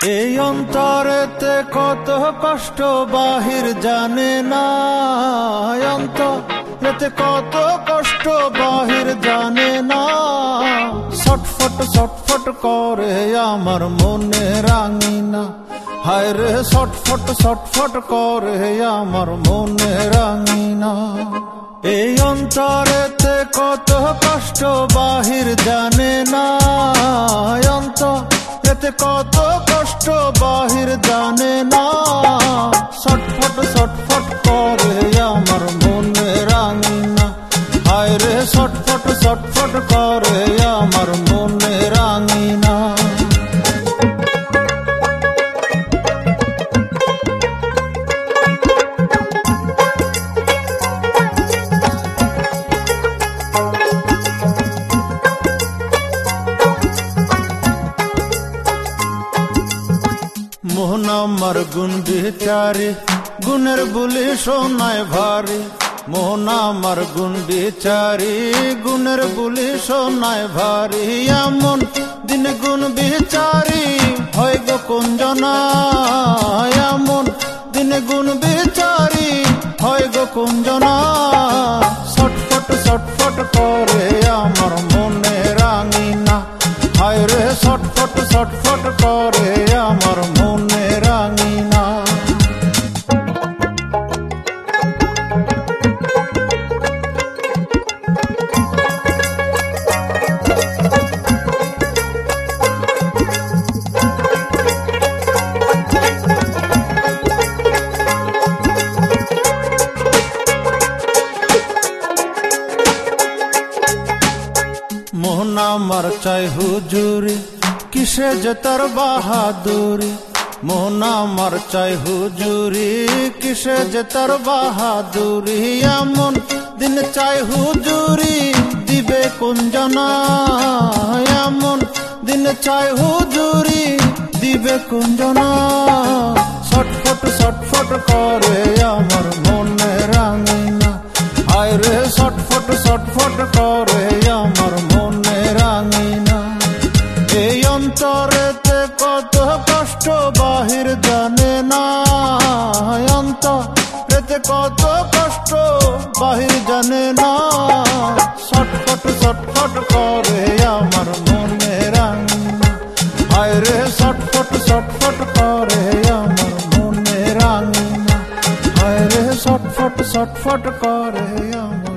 এই অন্তরেতে কত কষ্ট বাহির জানে না, অন্তরেতে কত কষ্ট বাহির জানে না। ছটফট ছটফট করে আমার মনে রাঙিনা, হায় রে ছটফট ছটফট করে আমার মনে রাঙিনা। এই অন্তরেতে কত কষ্ট বাহির জানে না, অন্তরেতে কত কষ্ট বাহির জানে না। ছটফট ছটফট করে আমার মনে রাঙিনা, হায় রে ছটফট ছটফট করে আমার মনে রাঙিনা। মোহন আমার গুণ বিচারি, গুণের বুলি সোনায় ভারী। মোহন আমার গুণ বিচারি, গুণের বুলি সোনায় ভারী। এমন দিন গুণ বিচারি হয় গো কুঞ্জনা, এমন দিন গুণ বিচারি হয় গো কুঞ্জনা। ছটফট ছটফট করে আমার মনে রাঙিনা, হায় রে ছটফট ছটফট করে আমার মনে রাঙিনা। মোহন আমার চাই হুজুরি, কিসে যে তার বাহাদুরি। মোহন আমার চাই হুজুরি, কিসে যে তার বাহাদুরি। এমন দিন চাই হুজুরি দিবে কুঞ্জনা, এমন দিন চাই হুজুরি দিবে কুঞ্জনা। ছটফট ছটফট করে আমার মনে রাঙিনা, হায় রে ছটফট ছটফট করে আমার মনে রাঙিনা। এই অন্তরেতে কত কষ্ট বাহির জানে না, অন্তরেতে কত কষ্ট বাহির জানে না। ছটফট ছটফট করে আমার মনে রাঙিনা, হায় রে ছটফট ছটফট করে আমার মনে রাঙিনা, হায় রে ছটফট ছটফট করে আমার